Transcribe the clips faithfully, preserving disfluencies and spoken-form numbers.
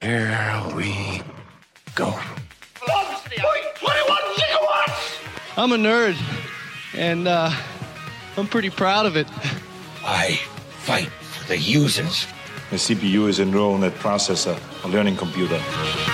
Here we go. twenty-one gigawatts! I'm a nerd, and uh, I'm pretty proud of it. I fight for the users. The C P U is a neural net processor, a learning computer.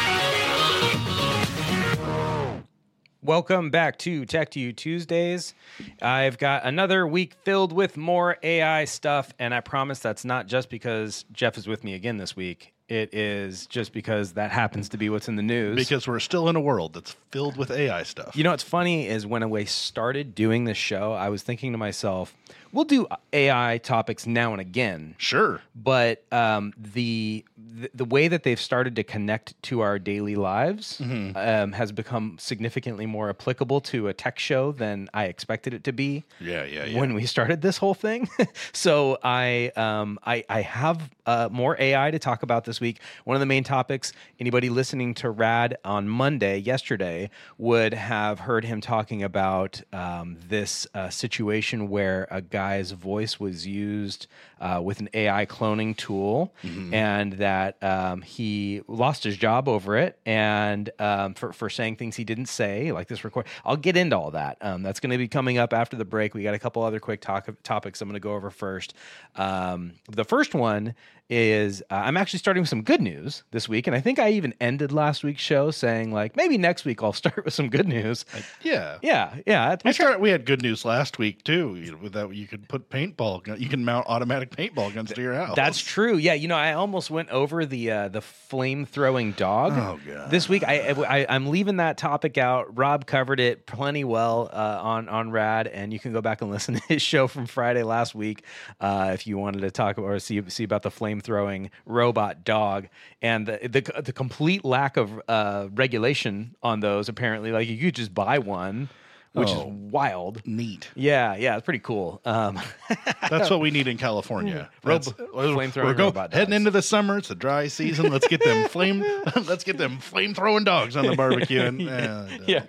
Welcome back to Tech to You Tuesdays. I've got another week filled with more A I stuff, and I promise that's not just because Jeff is with me again this week. It is just because that happens to be what's in the news. Because we're still in a world that's filled with A I stuff. You know what's funny is when I started doing this show, I was thinking to myself, we'll do A I topics now and again. Sure. But um, the, the the way that they've started to connect to our daily lives mm-hmm. um, has become significantly more applicable to a tech show than I expected it to be. Yeah, yeah, yeah. When we started this whole thing. So I, um, I I have uh, more A I to talk about this week. One of the main topics, anybody listening to Rad on Monday, yesterday, would have heard him talking about um, this uh, situation where a guy's voice was used uh, with an A I cloning tool, mm-hmm. and that um, he lost his job over it, and um, for, for saying things he didn't say, like this record. I'll get into all that. Um, that's going to be coming up after the break. We got a couple other quick talk- topics I'm going to go over first. Um, the first one is uh, I'm actually starting with some good news this week, and I think I even ended last week's show saying, like, maybe next week I'll start with some good news. Uh, yeah. Yeah, yeah. We, start, we had good news last week, too, you know, with that you could put paintball, gun, you can mount automatic paintball guns to your house. That's true. Yeah, you know, I almost went over the uh, the flame-throwing dog oh, God. this week. I, I, I'm leaving that topic out. Rob covered it plenty well uh, on, on Rad, and you can go back and listen to his show from Friday last week uh, if you wanted to talk or see, see about the flame-throwing robot dog and the the, the complete lack of uh, regulation on those. Apparently, like you could just buy one, which oh, is wild. Neat. Yeah, yeah, it's pretty cool. Um, That's what we need in California. Rob- flamethrowing we're go, robot dogs. Heading into the summer, it's a dry season. Let's get them flame. Let's get them flame throwing dogs on the barbecue. And, uh, yeah,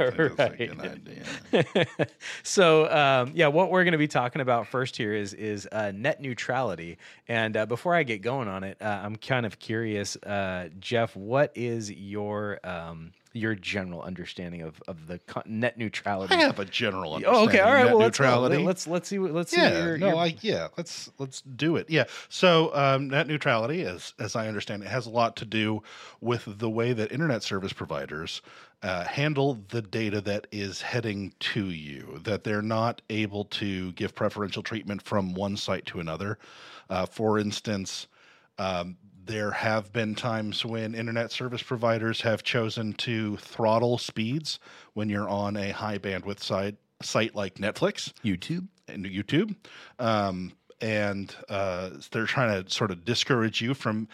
right. So, um, yeah, what we're going to be talking about first here is is uh, net neutrality. And uh, before I get going on it, uh, I'm kind of curious, uh, Jeff. What is your um, your general understanding of, of the co- net neutrality? I have a general understanding. Oh, okay, all right. Of net Well, let's, neutrality. let's let's see. What, let's yeah, see. Your, no, your... I yeah. Let's let's do it. Yeah. So um, net neutrality, as as I understand it, has a lot to do with the way that internet service providers uh, handle the data that is heading to you. That they're not able to give preferential treatment from one site to another. Uh, for instance. Um, There have been times when internet service providers have chosen to throttle speeds when you're on a high bandwidth site, site like Netflix, YouTube, and YouTube, um, and uh, they're trying to sort of discourage you from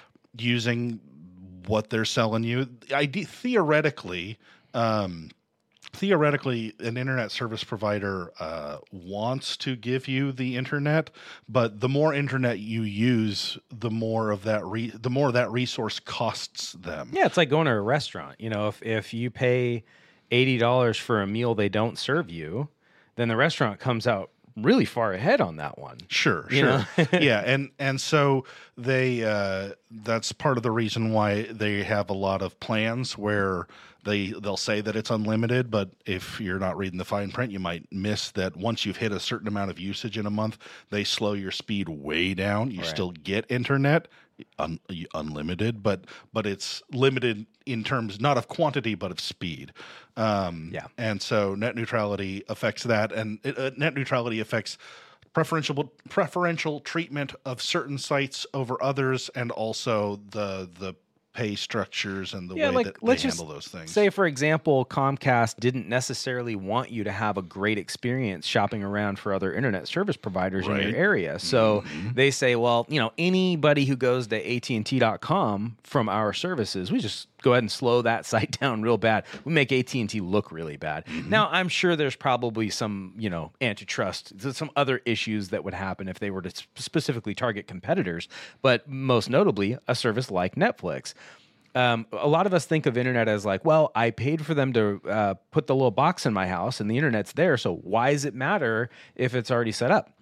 using what they're selling you. I theoretically. Um, Theoretically, an internet service provider uh, wants to give you the internet, but the more internet you use, the more of that re- the more that resource costs them. Yeah, it's like going to a restaurant. You know, if if you pay eighty dollars for a meal they don't serve you, then the restaurant comes out really far ahead on that one. Sure, you sure. yeah, and and so they uh, that's part of the reason why they have a lot of plans where they they'll say that it's unlimited, but if you're not reading the fine print, you might miss that once you've hit a certain amount of usage in a month, they slow your speed way down. You right. still get internet, un, unlimited, but but it's limited in terms not of quantity but of speed. Um, yeah, and so net neutrality affects that, and it, uh, net neutrality affects preferential preferential treatment of certain sites over others, and also the the pay structures and the yeah, way like, that let's they just handle those things. Say, for example, Comcast didn't necessarily want you to have a great experience shopping around for other internet service providers right. in your area. So mm-hmm. they say, well, you know, anybody who goes to A T and T dot com from our services, we just go ahead and slow that site down real bad. We make A T and T look really bad. Mm-hmm. Now, I'm sure there's probably some, you know, antitrust, some other issues that would happen if they were to specifically target competitors, but most notably a service like Netflix. Um, a lot of us think of internet as like, well, I paid for them to uh, put the little box in my house and the internet's there, so why does it matter if it's already set up?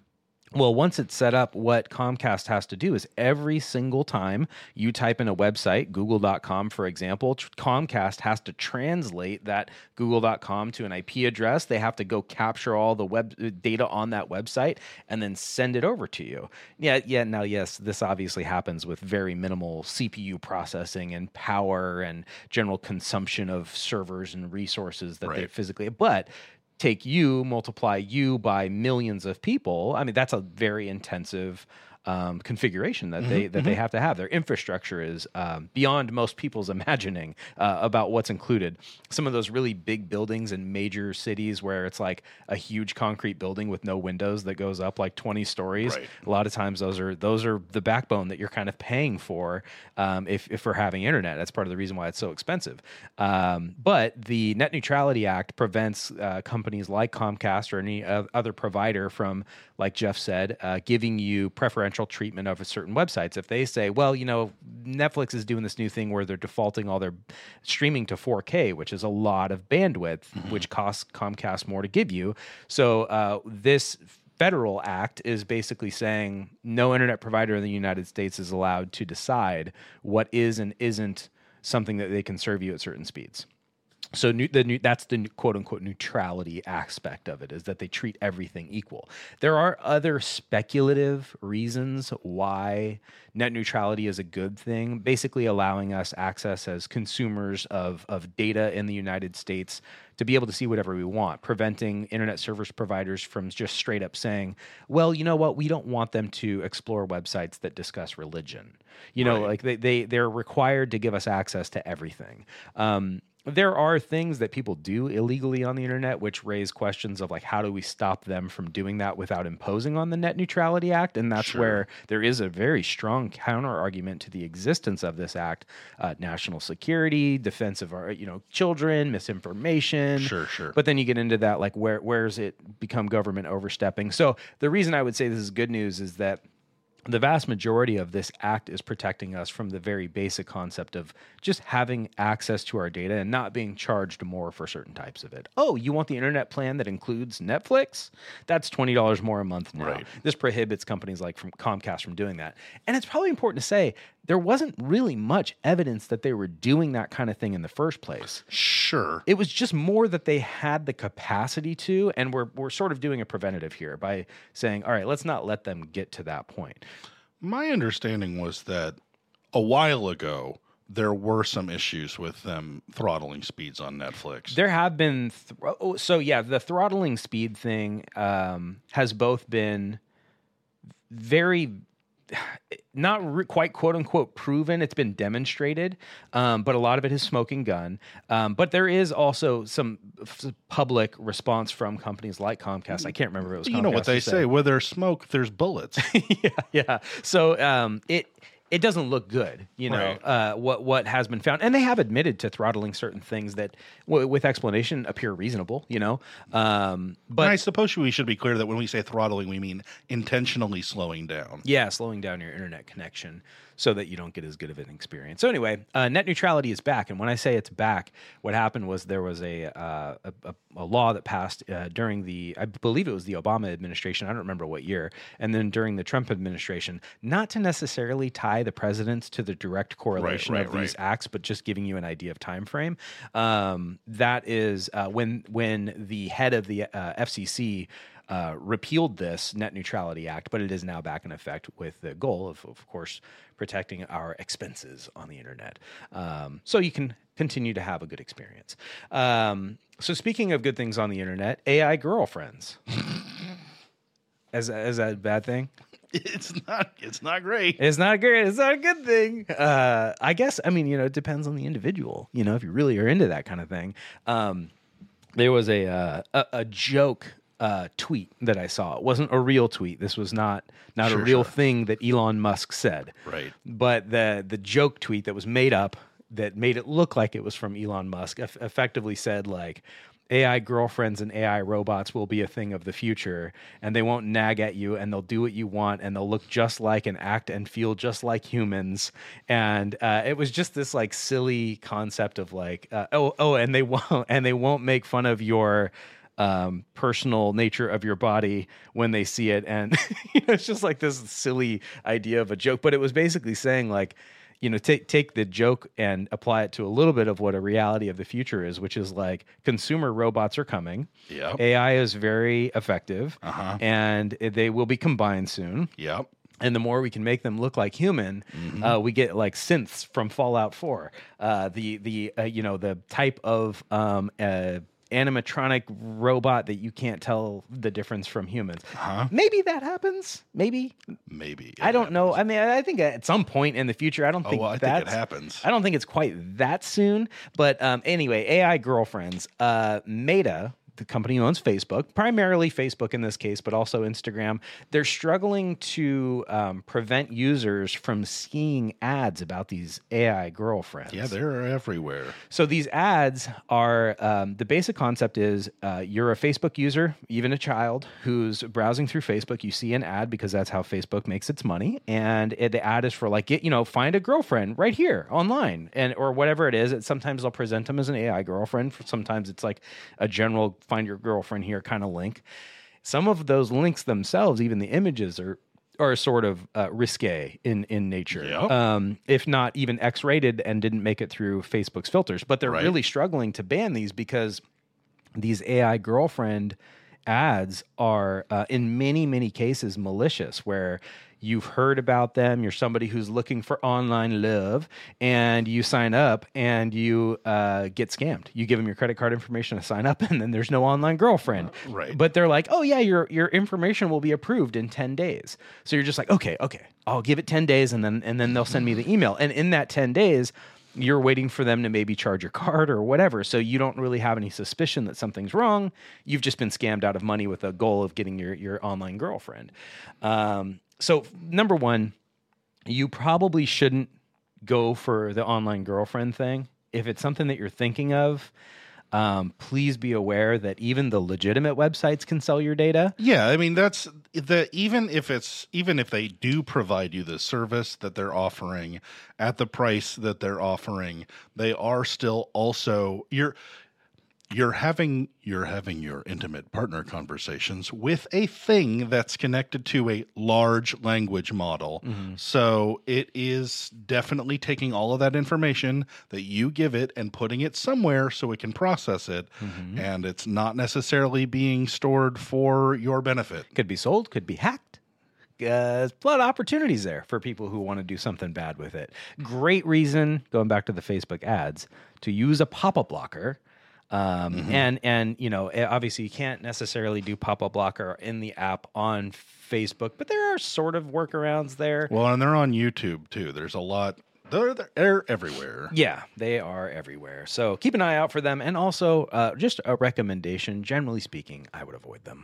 Well, once it's set up, what Comcast has to do is every single time you type in a website, google dot com, for example, tr- Comcast has to translate that google dot com to an I P address. They have to go capture all the web data on that website and then send it over to you. Yeah, yeah. Now, yes, this obviously happens with very minimal C P U processing and power and general consumption of servers and resources that they Right. physically, but take you, multiply you by millions of people. I mean, that's a very intensive um, configuration that they that they have to have. Their infrastructure is um, beyond most people's imagining uh, about what's included. Some of those really big buildings in major cities where it's like a huge concrete building with no windows that goes up like twenty stories. Right. A lot of times those are those are the backbone that you're kind of paying for um, if, if we're having internet. That's part of the reason why it's so expensive. Um, but the Net Neutrality Act prevents uh, companies like Comcast or any uh, other provider from, like Jeff said, uh, giving you preferential treatment of certain websites. If they say, well, you know, Netflix is doing this new thing where they're defaulting all their streaming to four K, which is a lot of bandwidth, which costs Comcast more to give you. So uh, this federal act is basically saying no internet provider in the United States is allowed to decide what is and isn't something that they can serve you at certain speeds. So new, the new, that's the quote unquote neutrality aspect of it, is that they treat everything equal. There are other speculative reasons why net neutrality is a good thing, basically allowing us access as consumers of, of data in the United States to be able to see whatever we want, preventing internet service providers from just straight up saying, well, you know what, we don't want them to explore websites that discuss religion. You know, Right. like they, they, they're required to give us access to everything. Um, There are things that people do illegally on the internet which raise questions of like, how do we stop them from doing that without imposing on the Net Neutrality Act? And that's Sure. where there is a very strong counter argument to the existence of this act: uh, national security, defense of our, you know, children, misinformation. Sure, sure. But then you get into that, like, where where's it become government overstepping? So the reason I would say this is good news is that the vast majority of this act is protecting us from the very basic concept of just having access to our data and not being charged more for certain types of it. Oh, you want the internet plan that includes Netflix? That's twenty dollars more a month now. Right. This prohibits companies like from Comcast from doing that. And it's probably important to say there wasn't really much evidence that they were doing that kind of thing in the first place. Sure. It was just more that they had the capacity to, and we're, we're sort of doing a preventative here by saying, all right, let's not let them get to that point. My understanding was that a while ago, there were some issues with them throttling speeds on Netflix. There have been, th- oh, so yeah, the throttling speed thing um, has both been very, not re- quite quote unquote proven. It's been demonstrated, um, but a lot of it is smoking gun. Um, but there is also some f- public response from companies like Comcast. I can't remember if it was Comcast. You know what who they said- say, where there's smoke, there's bullets. yeah, yeah. So um, it it doesn't look good, you know, Right. uh, what what has been found, and they have admitted to throttling certain things that, w- with explanation, appear reasonable, you know. Um, but And I suppose we should be clear that when we say throttling, we mean intentionally slowing down. yeah, slowing down your internet connection so that you don't get as good of an experience. So anyway, uh, net neutrality is back, and when I say it's back, what happened was there was a uh, a, a, a law that passed uh, during the, I believe it was the Obama administration. I don't remember what year, and then during the Trump administration, not to necessarily tie the presidents to the direct correlation right, of these right. acts, but just giving you an idea of time frame. Um, that is uh, when when the head of the uh, F C C. Uh, repealed this Net Neutrality Act, but it is now back in effect with the goal of, of course, protecting our expenses on the internet. Um, so you can continue to have a good experience. Um, so speaking of good things on the internet, A I girlfriends. Is, is that a bad thing? It's not. It's not great. It's not great. It's not a good thing. Uh, I guess, I mean, you know, it depends on the individual, you know, if you really are into that kind of thing. Um, there was a, uh, a, a joke Uh, tweet that I saw. It wasn't a real tweet. This was not not Sure, a real sure. thing that Elon Musk said. Right. But the the joke tweet that was made up that made it look like it was from Elon Musk eff- effectively said like, A I girlfriends and A I robots will be a thing of the future, and they won't nag at you, and they'll do what you want, and they'll look just like and act and feel just like humans. And uh, it was just this like silly concept of like, uh, oh, oh, and they won't, and they won't make fun of your um, personal nature of your body when they see it. And you know, it's just like this silly idea of a joke, but it was basically saying like, you know, take take the joke and apply it to a little bit of what a reality of the future is, which is like consumer robots are coming. Yep. A I is very effective, Uh-huh. and they will be combined soon. Yep. And the more we can make them look like human, Mm-hmm. uh, we get like synths from Fallout four. Uh, the the uh, you know the type of um, uh, animatronic robot that you can't tell the difference from humans. Huh? Maybe that happens. Maybe Maybe. it I don't know. happens. I mean, I think at some point in the future. I don't Oh, think well, I think that's, it happens. I don't think it's quite that soon. But um, anyway, A I girlfriends. Uh, Meta, the company who owns Facebook, primarily Facebook in this case, but also Instagram, they're struggling to um, prevent users from seeing ads about these A I girlfriends. Yeah, they're everywhere. So these ads are, um, the basic concept is uh, you're a Facebook user, even a child who's browsing through Facebook. You see an ad because that's how Facebook makes its money. And it, the ad is for like, get, you know, find a girlfriend right here online and or whatever it is. It, sometimes they'll present them as an A I girlfriend. Sometimes it's like a general find your girlfriend here kind of link. Some of those links themselves, even the images are are sort of uh, risque in in nature, Yep. um, if not even X-rated and didn't make it through Facebook's filters. But they're Right. really struggling to ban these because these A I girlfriend ads are, uh, in many, many cases, malicious, where you've heard about them, you're somebody who's looking for online love, and you sign up and you uh, get scammed. You give them your credit card information to sign up, and then there's no online girlfriend. Right. But they're like, oh, yeah, your your information will be approved in ten days. So you're just like, okay, okay, I'll give it ten days, and then and then they'll send me the email. And in that ten days, you're waiting for them to maybe charge your card or whatever. So you don't really have any suspicion that something's wrong. You've just been scammed out of money with a goal of getting your, your online girlfriend. Um, so number one, you probably shouldn't go for the online girlfriend thing. If it's something that you're thinking of, um, please be aware that even the legitimate websites can sell your data. Yeah, I mean that's the even if it's even if they do provide you the service that they're offering at the price that they're offering, they are still also you're you're having you're having your intimate partner conversations with a thing that's connected to a large language model. So it is definitely taking all of that information that you give it and putting it somewhere so it can process it, and it's not necessarily being stored for your benefit. Could be sold, could be hacked. Uh, there's a lot of opportunities there for people who want to do something bad with it. Great reason, going back to the Facebook ads, to use a pop-up blocker. Um, and, and, you know, obviously you can't necessarily do pop-up blocker in the app on Facebook, but there are sort of workarounds there. Well, and they're on YouTube too. There's a lot. They're, they're everywhere. Yeah, they are everywhere. So keep an eye out for them. And also, uh, just a recommendation, generally speaking, I would avoid them.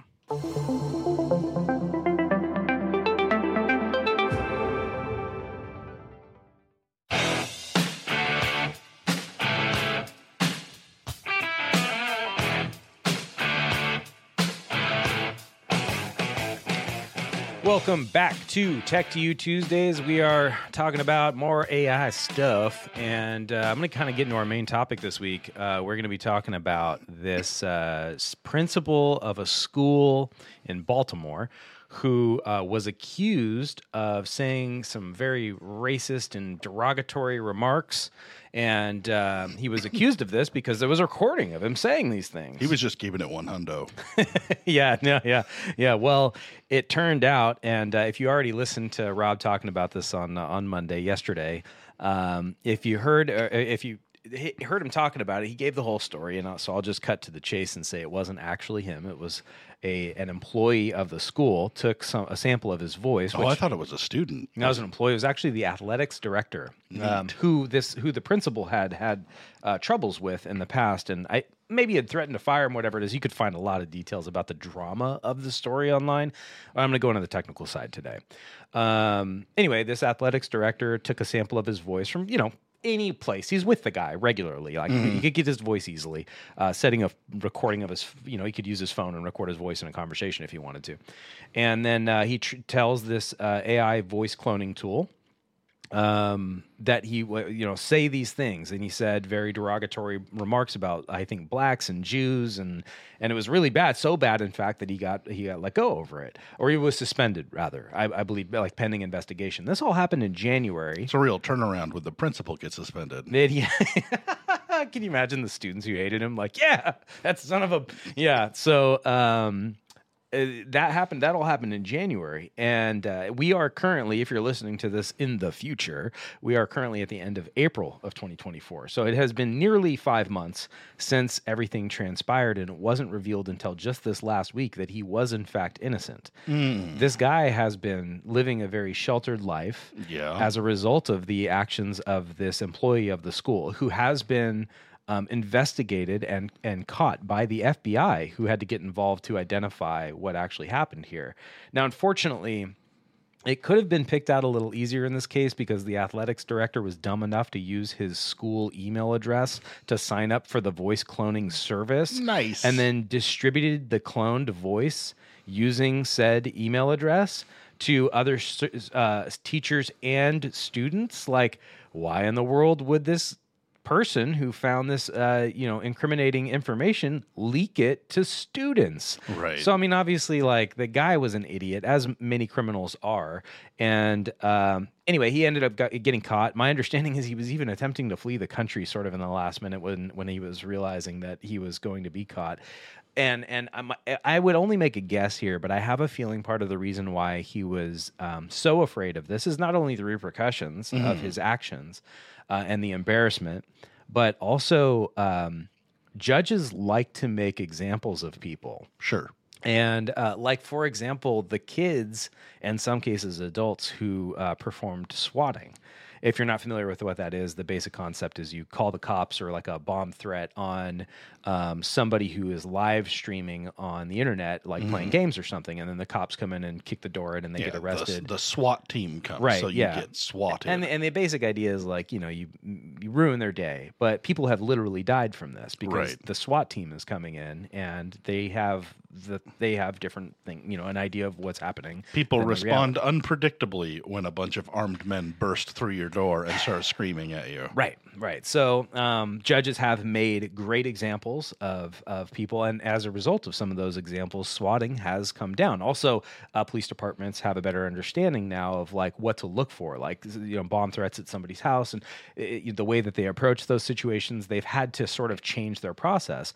Welcome back to Tech to You Tuesdays. We are talking about more A I stuff, and uh, I'm going to kind of get into our main topic this week. Uh, we're going to be talking about this uh, s- principal of a school in Baltimore who uh, was accused of saying some very racist and derogatory remarks. And um, he was accused of this because there was a recording of him saying these things. He was just keeping it one hundo. yeah, yeah, yeah, yeah. Well, it turned out, and uh, if you already listened to Rob talking about this on uh, on Monday yesterday, um, if you heard, uh, if you he- heard him talking about it, he gave the whole story, and uh, so I'll just cut to the chase and say it wasn't actually him. It was a an employee of the school took some a sample of his voice. Oh, which, I thought it was a student. that was an employee. It was actually the athletics director, um, who this who the principal had had uh, troubles with in the past, and I maybe had threatened to fire him. Whatever it is, you could find a lot of details about the drama of the story online. I'm going to go into the technical side today. Um, anyway, this athletics director took a sample of his voice from you know. any place. He's with the guy regularly. Like he could get his voice easily. Uh, setting a recording of his, you know, he could use his phone and record his voice in a conversation if he wanted to. And then uh, he tr- tells this uh, A I voice cloning tool um, that he w- you know say these things, and he said very derogatory remarks about, I think, blacks and Jews, and and it was really bad, so bad in fact that he got he got let go over it, or he was suspended rather, I, I believe, like pending investigation. This all happened in January. It's a real turnaround when the principal gets suspended. It, yeah. Can you imagine the students who hated him? Like, yeah, that's son of a yeah. So um, uh, that happened. That all happened in January, and uh, we are currently, if you're listening to this in the future, we are currently at the end of April of twenty twenty-four. So it has been nearly five months since everything transpired, and it wasn't revealed until just this last week that he was in fact innocent. Mm. This guy has been living a very sheltered life, yeah. as a result of the actions of this employee of the school, who has been Um, investigated and and caught by the F B I, who had to get involved to identify what actually happened here. Now, unfortunately, it could have been picked out a little easier in this case because the athletics director was dumb enough to use his school email address to sign up for the voice cloning service. Nice. And then distributed the cloned voice using said email address to other uh, teachers and students. Like, why in the world would this person who found this, uh, you know, incriminating information leak it to students? Right. So, I mean, obviously, like, the guy was an idiot, as many criminals are. And um, anyway, he ended up got, getting caught. My understanding is he was even attempting to flee the country sort of in the last minute when, when he was realizing that he was going to be caught. And and I'm, I would only make a guess here, but I have a feeling part of the reason why he was um, so afraid of this is not only the repercussions mm-hmm. of his actions uh, and the embarrassment, but also um, judges like to make examples of people. Sure. And uh, like, for example, the kids, and some cases adults, who uh, performed swatting. If you're not familiar with what that is, the basic concept is you call the cops or like a bomb threat on um, somebody who is live streaming on the internet, like mm-hmm. playing games or something, and then the cops come in and kick the door in and they yeah, get arrested. The, the SWAT team comes, right, so you yeah. get swatted. And, and the basic idea is like, you know, you you ruin their day, but people have literally died from this because right. the SWAT team is coming in and they have the they have different thing, you know, an idea of what's happening. People respond unpredictably when a bunch of armed men burst through your door and start screaming at you. Right, right. So um, judges have made great examples of of people, and as a result of some of those examples, swatting has come down. Also, uh, police departments have a better understanding now of like what to look for, like, you know, bomb threats at somebody's house, and it, the way that they approach those situations. They've had to sort of change their process,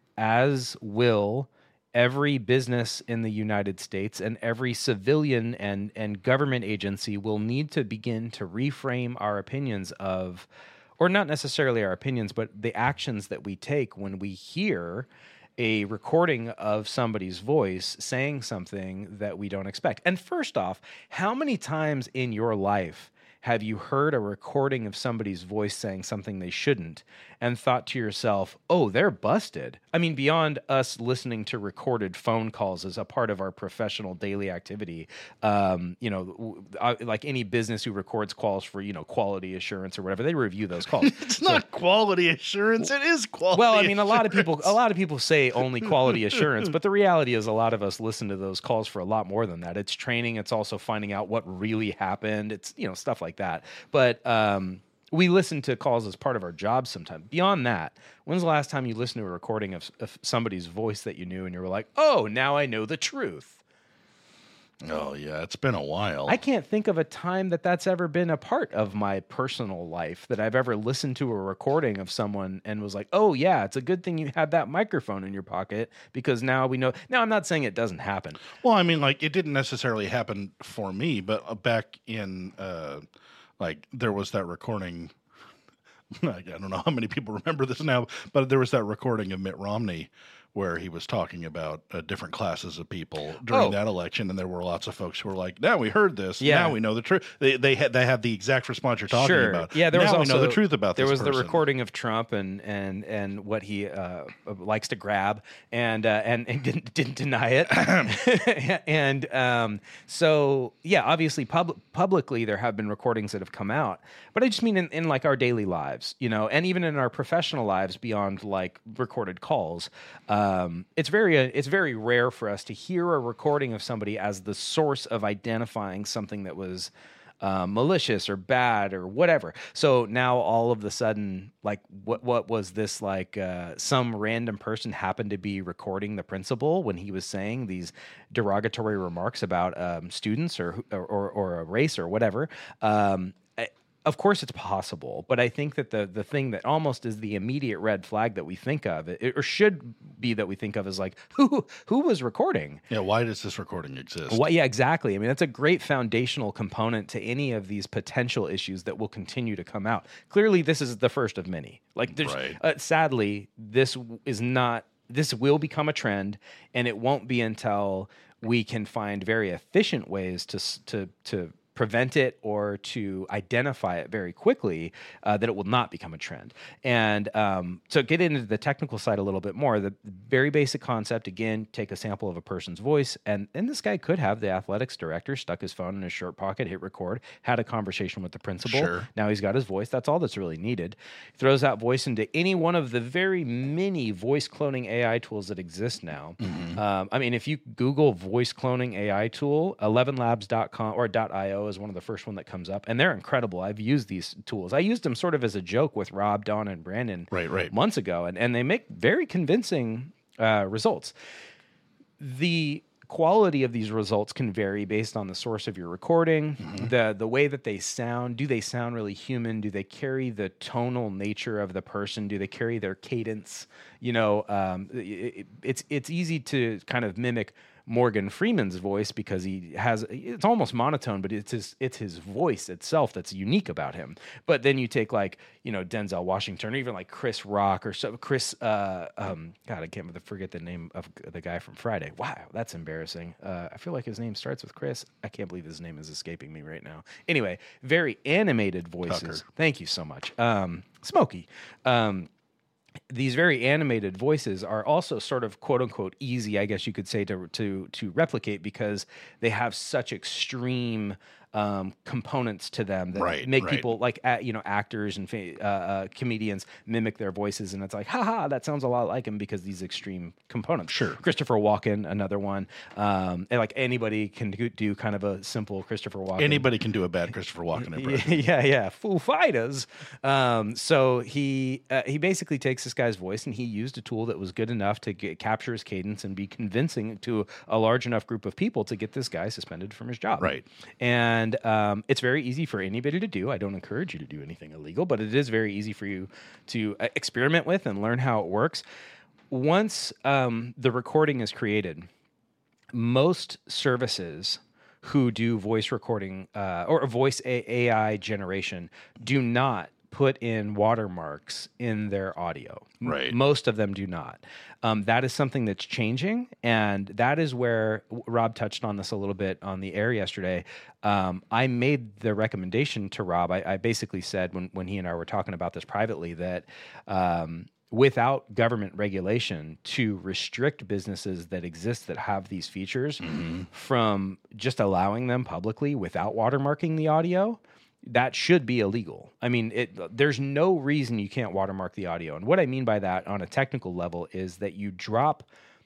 as will every business in the United States, and every civilian and, and government agency will need to begin to reframe our opinions of, or not necessarily our opinions, but the actions that we take when we hear a recording of somebody's voice saying something that we don't expect. And first off, how many times in your life have you heard a recording of somebody's voice saying something they shouldn't and thought to yourself, oh, they're busted? I mean, beyond us listening to recorded phone calls as a part of our professional daily activity, um, you know, like any business who records calls for, you know, quality assurance or whatever, they review those calls. It's so, not quality assurance. It is quality Well, I mean, a lot of assurance. people, a lot of people say only quality assurance, but the reality is a lot of us listen to those calls for a lot more than that. It's training. It's also finding out what really happened. It's, you know, stuff like that. But um, we listen to calls as part of our job sometimes. Beyond that, when's the last time you listened to a recording of, of somebody's voice that you knew and you were like, oh, now I know the truth? Oh, yeah, it's been a while. I can't think of a time that that's ever been a part of my personal life, that I've ever listened to a recording of someone and was like, oh, yeah, it's a good thing you had that microphone in your pocket because now we know. Now, I'm not saying it doesn't happen. Well, I mean, like, it didn't necessarily happen for me, but back in, uh, like, there was that recording. I don't know how many people remember this now, but there was that recording of Mitt Romney where he was talking about uh, different classes of people during Oh. that election, and there were lots of folks who were like, "Now we heard this. Yeah. Now we know the truth." They they had they had the exact response you're talking Sure. about. Yeah, there now was we also know the truth about there this was the person. recording of Trump and and and what he uh, likes to grab, and uh, and, and didn't didn't deny it. And um, so yeah, obviously pub- publicly there have been recordings that have come out, but I just mean in, in like our daily lives, you know, and even in our professional lives beyond like recorded calls. Um, it's very it's very rare for us to hear a recording of somebody as the source of identifying something that was uh, malicious or bad or whatever. So now all of the sudden, like, what what was this like? Uh, some random person happened to be recording the principal when he was saying these derogatory remarks about um, students or, or or or a race or whatever. Um, Of course, it's possible, but I think that the the thing that almost is the immediate red flag that we think of, it, or should be that we think of, is like, who who was recording? Yeah, why does this recording exist? What, yeah, exactly. I mean, that's a great foundational component to any of these potential issues that will continue to come out. Clearly, this is the first of many. Like, there's, Right. uh, sadly, this is not. This will become a trend, and it won't be until we can find very efficient ways to s- to to. prevent it or to identify it very quickly, uh, that it will not become a trend. And um, so get into the technical side a little bit more. The very basic concept, again, take a sample of a person's voice. And, and this guy could have the athletics director stuck his phone in his shirt pocket, hit record, had a conversation with the principal. Sure. Now he's got his voice. That's all that's really needed. Throws that voice into any one of the very many voice cloning A I tools that exist now. Mm-hmm. Um, I mean, if you Google voice cloning A I tool, eleven labs dot com or .io is one of the first one that comes up, and they're incredible. I've used these tools. I used them sort of as a joke with Rob, Don, and Brandon Right, right. months ago, and, and they make very convincing uh, results. The quality of these results can vary based on the source of your recording, mm-hmm. the the way that they sound. Do they sound really human? Do they carry the tonal nature of the person? Do they carry their cadence? You know, um, it, it's it's easy to kind of mimic Morgan Freeman's voice because he has, it's almost monotone, but it's his it's his voice itself that's unique about him. But then you take like, you know, Denzel Washington, or even like Chris Rock, or so Chris uh um God, I can't forget the name of the guy from Friday. Wow, that's embarrassing. Uh, I feel like his name starts with Chris. I can't believe his name is escaping me right now. Anyway, very animated voices. Tucker. Thank you so much. Um, Smokey. Um, These very animated voices are also sort of quote unquote easy, I guess you could say, to to to replicate because they have such extreme um, components to them that Right, make right. people like uh, you know actors and fa- uh, uh, comedians mimic their voices, and it's like, haha, that sounds a lot like him because these extreme components. Sure. Christopher Walken, another one, um, and like anybody can do, do kind of a simple Christopher Walken. Anybody can do a bad Christopher Walken impression. Yeah, yeah, Foo Fighters. Um, so he uh, he basically takes this guy's voice, and he used a tool that was good enough to get, capture his cadence and be convincing to a large enough group of people to get this guy suspended from his job. Right. And um, it's very easy for anybody to do. I don't encourage you to do anything illegal, but it is very easy for you to uh, experiment with and learn how it works. Once um, the recording is created, most services who do voice recording uh, or voice A I generation do not put in watermarks in their audio. M- Right. Most of them do not. Um, that is something that's changing, and that is where Rob touched on this a little bit on the air yesterday. Um, I made the recommendation to Rob. I, I basically said when, when he and I were talking about this privately that um, without government regulation to restrict businesses that exist that have these features Mm-hmm. from just allowing them publicly without watermarking the audio, that should be illegal. I mean, it, there's no reason you can't watermark the audio. And what I mean by that on a technical level is that you drop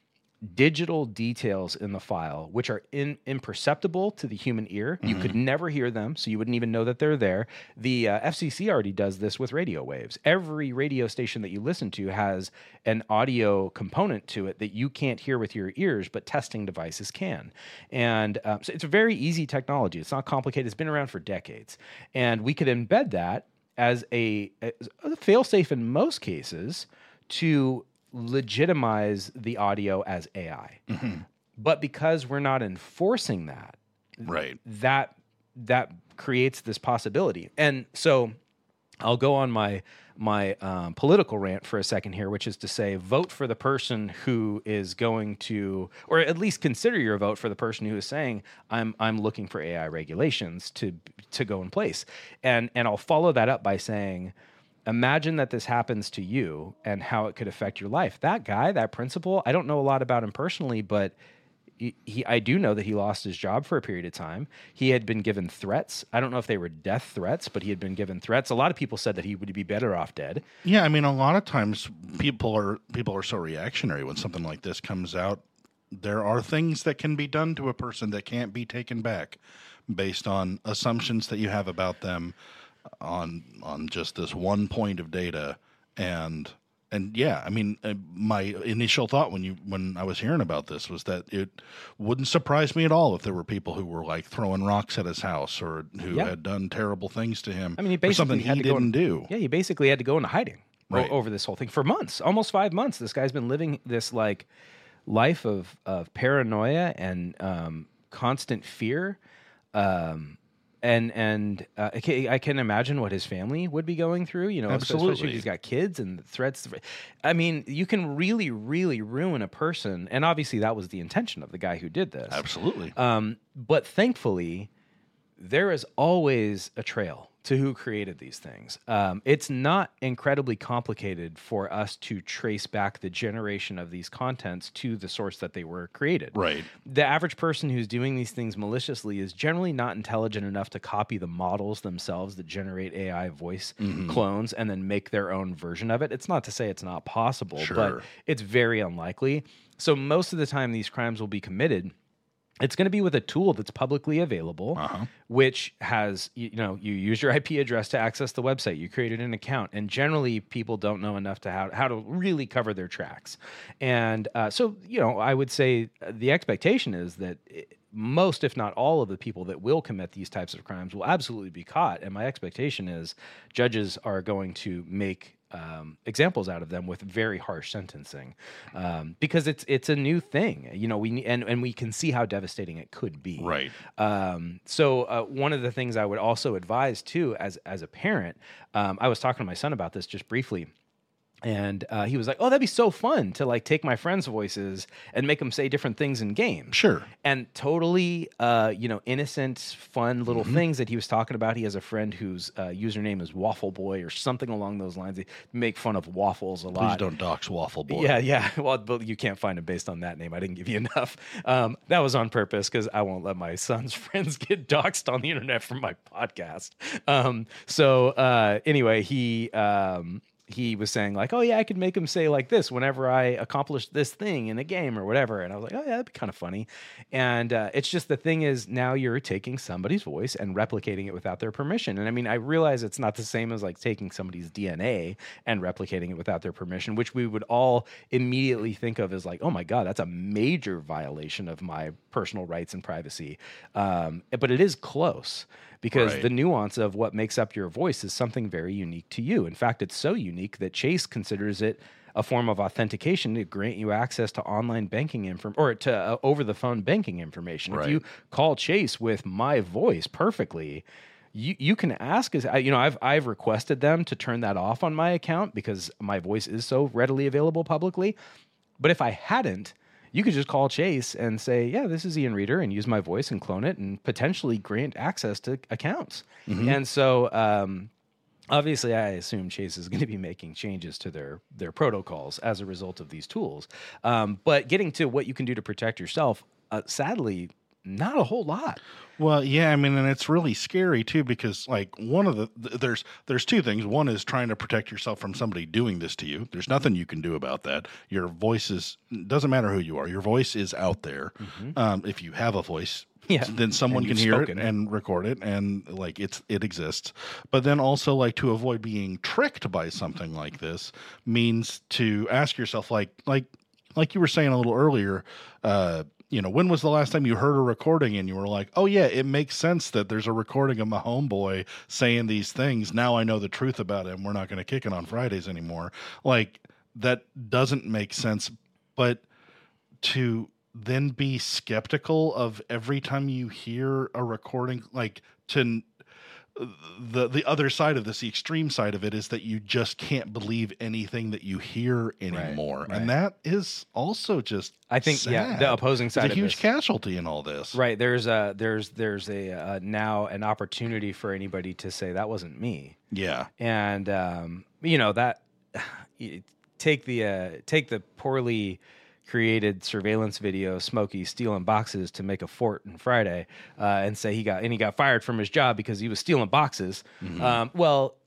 digital details in the file, which are in, imperceptible to the human ear. You could never hear them, so you wouldn't even know that they're there. The uh, F C C already does this with radio waves. Every radio station that you listen to has an audio component to it that you can't hear with your ears, but testing devices can. And um, so it's a very easy technology. It's not complicated. It's been around for decades. And we could embed that as a, as a fail-safe in most cases to legitimize the audio as A I. Mm-hmm. But because we're not enforcing that, Right. that that creates this possibility. And so I'll go on my my um, political rant for a second here, which is to say, vote for the person who is going to, or at least consider your vote for the person who is saying, I'm I'm looking for A I regulations to to go in place. And and I'll follow that up by saying, imagine that this happens to you and how it could affect your life. That guy, that principal, I don't know a lot about him personally, but he, he, I do know that he lost his job for a period of time. He had been given threats. I don't know if they were death threats, but he had been given threats. A lot of people said that he would be better off dead. Yeah, I mean, a lot of times people are people are so reactionary when something like this comes out. There are things that can be done to a person that can't be taken back. based on assumptions that you have about them on on just this one point of data. And and yeah, I mean, uh, my initial thought when you when I was hearing about this was that it wouldn't surprise me at all if there were people who were like throwing rocks at his house or who Yeah. had done terrible things to him. I mean, he for basically something he had to go didn't in- do. Yeah, he basically had to go into hiding o- Right. over this whole thing for months, almost five months. This guy's been living this like life of of paranoia and um, constant fear. Um, and and uh, I ca- I can imagine what his family would be going through. You know, especially Absolutely. if he's got kids and threats. I mean, you can really, really ruin a person, and obviously that was the intention of the guy who did this. Absolutely. Um, but thankfully, there is always a trail to who created these things. Um, it's not incredibly complicated for us to trace back the generation of these contents to the source that they were created. Right. The average person who's doing these things maliciously is generally not intelligent enough to copy the models themselves that generate A I voice Mm-hmm. clones and then make their own version of it. It's not to say it's not possible, Sure. but it's very unlikely. So most of the time these crimes will be committed, it's going to be with a tool that's publicly available, Uh-huh. which has, you you know, you use your I P address to access the website. You created an account, and generally people don't know enough to how, how to really cover their tracks. And uh, so, you know, I would say uh, the expectation is that it, most, if not all, of the people that will commit these types of crimes will absolutely be caught. And my expectation is judges are going to make um, examples out of them with very harsh sentencing, um, because it's it's a new thing, you know. We ne- and and we can see how devastating it could be. Right. Um, so uh, one of the things I would also advise too, as as a parent, um, I was talking to my son about this just briefly. And uh, he was like, "Oh, that'd be so fun to like take my friends' voices and make them say different things in games." Sure. And totally, uh, you know, innocent, fun little Mm-hmm. things that he was talking about. He has a friend whose uh, username is Waffle Boy or something along those lines. They make fun of waffles a Please lot. don't dox Waffle Boy. Yeah, yeah. Well, but you can't find him based on that name. I didn't give you enough. Um, that was on purpose because I won't let my son's friends get doxxed on the internet from my podcast. Um, so uh, anyway, he. Um, he was saying like, oh yeah, I could make him say like this whenever I accomplish this thing in a game or whatever. And I was like, oh yeah, that'd be kind of funny. And uh, it's just, the thing is, now you're taking somebody's voice and replicating it without their permission. And I mean, I realize it's not the same as like taking somebody's D N A and replicating it without their permission, which we would all immediately think of as like, oh my God, that's a major violation of my personal rights and privacy. Um, but it is close. Because Right. the nuance of what makes up your voice is something very unique to you. In fact, it's so unique that Chase considers it a form of authentication to grant you access to online banking info or to uh, over the phone banking information. Right. If you call Chase with my voice perfectly, you you can ask us. You know, I've I've requested them to turn that off on my account because my voice is so readily available publicly. But if I hadn't, you could just call Chase and say, yeah, this is Ian Reader, and use my voice and clone it and potentially grant access to accounts. And so um, obviously I assume Chase is going to be making changes to their, their protocols as a result of these tools. Um, but getting to what you can do to protect yourself, uh, sadly, not a whole lot. Well, yeah, I mean, and it's really scary too because, like, one of the th- there's there's two things. One is trying to protect yourself from somebody doing this to you. There's nothing you can do about that. Your voice is doesn't matter who you are. Your voice is out there. Um, if you have a voice, Yeah. then someone And can you've hear it spoken it. and record it, and like it's it exists. But then also, like, to avoid being tricked by something like this means to ask yourself, like like like you were saying a little earlier. Uh, You know, when was the last time you heard a recording and you were like, oh, yeah, it makes sense that there's a recording of my homeboy saying these things. Now I know the truth about him. We're not going to kick it on Fridays anymore. Like, that doesn't make sense. But to then be skeptical of every time you hear a recording, like, to the the other side of this, the extreme side of it, is that you just can't believe anything that you hear anymore. right. And that is also just I think, yeah, sad. the opposing side It's a of huge this. casualty in all this. Right. There's a there's there's a uh, now an opportunity for anybody to say that wasn't me. Yeah. And um, you know that you take the uh, take the poorly created surveillance video, Smokey stealing boxes to make a fort in Friday, uh, and say he got and he got fired from his job because he was stealing boxes. Um, well,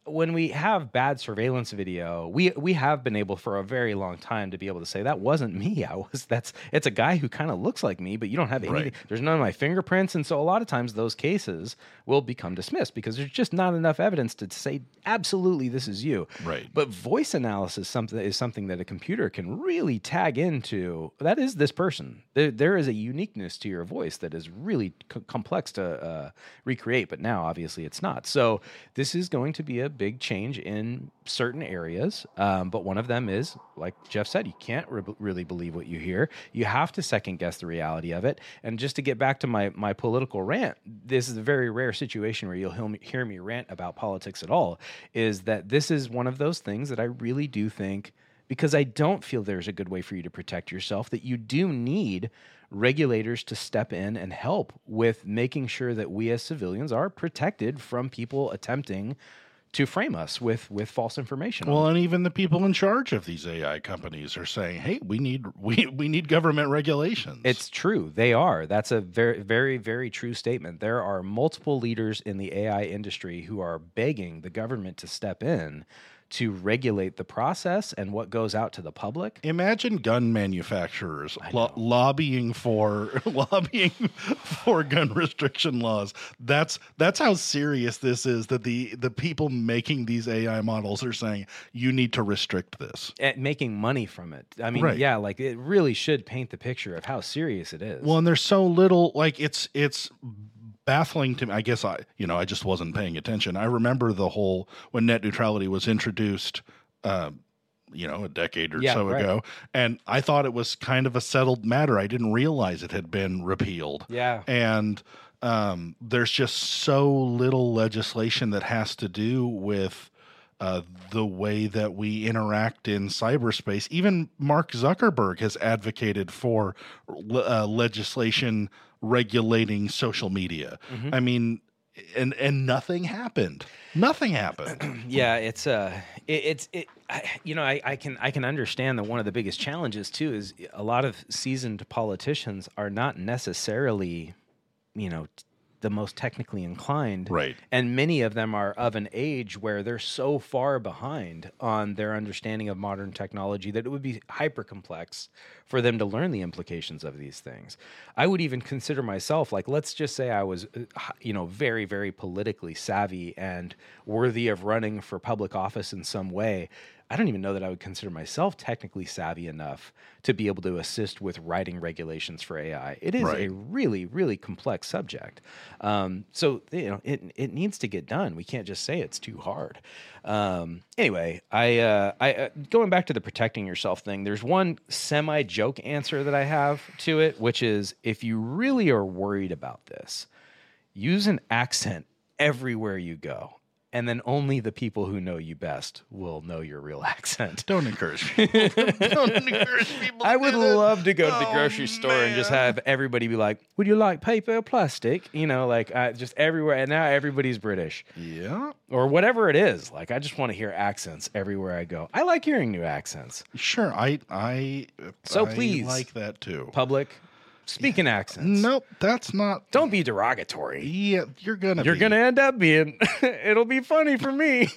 when we have bad surveillance video, we we have been able for a very long time to be able to say that wasn't me. I was that's it's a guy who kind of looks like me, but you don't have anything. Right. There's none of my fingerprints, and so a lot of times those cases will become dismissed because there's just not enough evidence to say absolutely this is you. Right. But voice analysis something is something that a computer can really tag into. That is this person. There, there is a uniqueness to your voice that is really co- complex to uh, recreate, but now obviously it's not. So this is going to be a big change in certain areas. Um, but one of them is, like Jeff said, you can't re- really believe what you hear. You have to second guess the reality of it. And just to get back to my my political rant, this is a very rare situation where you'll hear me, hear me rant about politics at all, is that this is one of those things that I really do think, because I don't feel there's a good way for you to protect yourself, that you do need regulators to step in and help with making sure that we as civilians are protected from people attempting to frame us with with false information. Well, and even the people in charge of these A I companies are saying, "Hey, we need we we need government regulations." It's true. They are. That's a very, very, very true statement. There are multiple leaders in the A I industry who are begging the government to step in to regulate the process and what goes out to the public. Imagine gun manufacturers lo- lobbying for lobbying for gun restriction laws. That's that's how serious this is. That the the people making these A I models are saying you need to restrict this. At making money from it. I mean, Right. yeah, like it really should paint the picture of how serious it is. Well, and there's so little. Like it's it's. baffling to me. I guess I, you know, I just wasn't paying attention. I remember the whole when net neutrality was introduced, uh, you know, a decade or Yeah, so right. ago, and I thought it was kind of a settled matter. I didn't realize it had been repealed. Yeah. and um, there's just so little legislation that has to do with uh, the way that we interact in cyberspace. Even Mark Zuckerberg has advocated for uh, legislation regulating social media. Mm-hmm. I mean, and and nothing happened. Nothing happened. Yeah, it's uh it, it's it I, you know I, I can I can understand that one of the biggest challenges too is a lot of seasoned politicians are not necessarily, you know, t- the most technically inclined, Right. And many of them are of an age where they're so far behind on their understanding of modern technology that it would be hyper complex for them to learn the implications of these things. I would even consider myself, like, let's just say I was, uh, you know, very, very politically savvy and worthy of running for public office in some way. I don't even know that I would consider myself technically savvy enough to be able to assist with writing regulations for A I. It is Right. a really, really complex subject. Um, so, you know, it it needs to get done. We can't just say it's too hard. Um, anyway, I, uh, I uh, going back to the protecting yourself thing, there's one semi-joke answer that I have to it, which is if you really are worried about this, use an accent everywhere you go. And then only the people who know you best will know your real accent. Don't encourage people. Don't encourage people. I to would do that. love to go to the Oh, grocery store and just man. have everybody be like, would you like paper or plastic? You know, like uh, just everywhere. And now everybody's British Yeah, or whatever it is. Like, I just want to hear accents everywhere I go. I like hearing new accents. sure. I I So I please. like that too. Public, speaking accents. Nope, that's not. Don't be derogatory. Yeah, you're gonna. You're be. going to end up being. It'll be funny for me.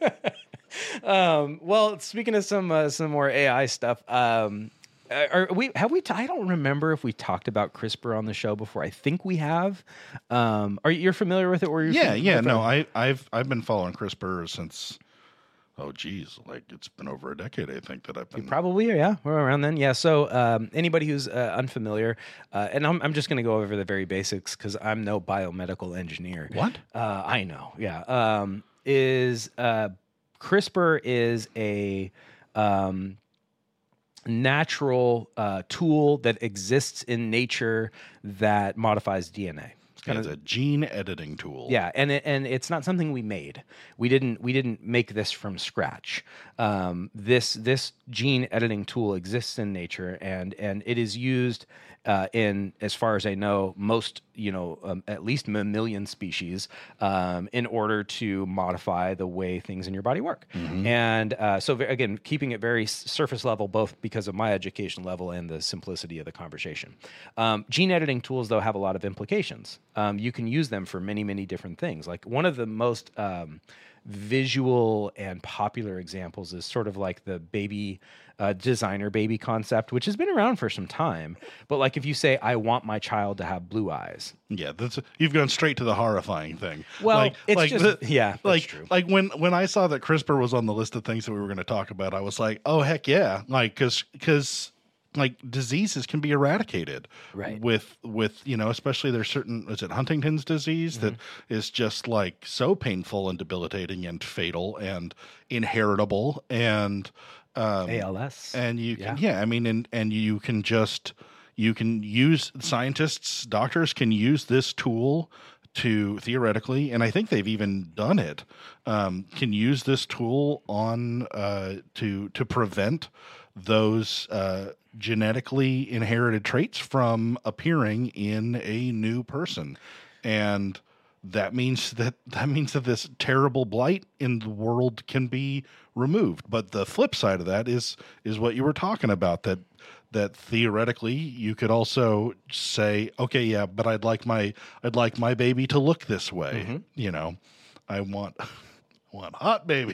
um, well, speaking of some uh, some more A I stuff, um, are we have we? T- I don't remember if we talked about CRISPR on the show before. I think we have. Um, are you you're familiar with it? Or you're Yeah, familiar yeah. with No, it? I I've I've been following CRISPR since. Oh, geez, like it's been over a decade. I think that I've been. Probably, yeah, we're around then. Yeah. So, um, anybody who's uh, unfamiliar, uh, and I'm, I'm just going to go over the very basics because I'm no biomedical engineer. What? Uh, I know. Yeah. Um, is uh, CRISPR is a um, natural uh, tool that exists in nature that modifies D N A. Kind of a gene editing tool. Yeah, and it, and it's not something we made. We didn't we didn't make this from scratch. Um, this this gene editing tool exists in nature, and and it is used uh, in, as far as I know, most you know um, at least a million species um, in order to modify the way things in your body work. And uh, so ve- again, keeping it very s- surface level, both because of my education level and the simplicity of the conversation. Um, gene editing tools, though, have a lot of implications. Um, you can use them for many, many different things. Like one of the most um, visual and popular examples is sort of like the baby uh, designer baby concept, which has been around for some time. But like if you say, I want my child to have blue eyes. Yeah, that's you've gone straight to the horrifying thing. Well, like, it's like just, the, yeah, that's like true. like when when I saw that CRISPR was on the list of things that we were going to talk about, I was like, oh heck yeah, like because because like diseases can be eradicated, right? With with you know, especially there's certain is it Huntington's disease mm-hmm. that is just like so painful and debilitating and fatal and inheritable and um, A L S, and you yeah. can yeah, I mean, and and you can just. You can use scientists, doctors can use this tool to theoretically, and I think they've even done it. Um, can use this tool on uh, to to prevent those uh, genetically inherited traits from appearing in a new person, and that means that that means that this terrible blight in the world can be removed. But the flip side of that is is what you were talking about, that that theoretically you could also say, okay, yeah, but I'd like my I'd like my baby to look this way. Mm-hmm. You know, I want I want hot babies.